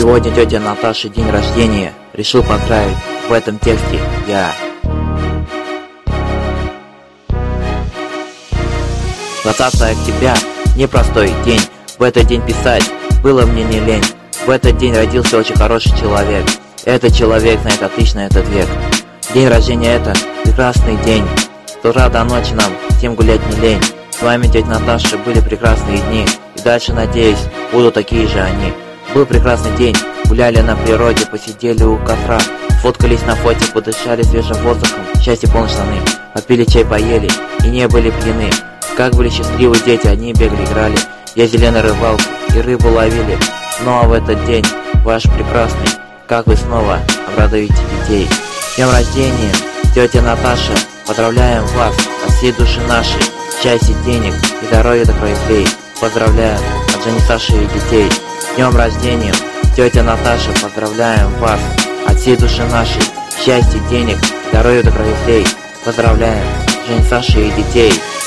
Сегодня тетя Наташи день рождения. Решил поздравить в этом тексте я. 20 октября, непростой день. В этот день писать было мне не лень. В этот день родился очень хороший человек. Этот человек знает отлично этот век. День рождения — это прекрасный день. С утра до ночи нам всем гулять не лень. С вами тетя Наташа были прекрасные дни. И дальше, надеюсь, будут такие же они. Был прекрасный день, гуляли на природе, посидели у костра, фоткались на фоте, подышали свежим воздухом, счастье полной страны, попили чай, поели и не были пьяны. Как были счастливы дети, они бегали, играли, ездили на рыбалку и рыбу ловили. Ну а в этот день ваш прекрасный, как вы снова обрадуете детей. С днем рождения, тетя Наташа, поздравляем вас от всей души нашей, счастья, денег и здоровья до краев. Поздравляем от Жени, Саши и детей. С днем рождения, тетя Наташа, поздравляем вас от всей души нашей, счастья, денег, здоровья до краев. Поздравляем Жени, Саши и детей.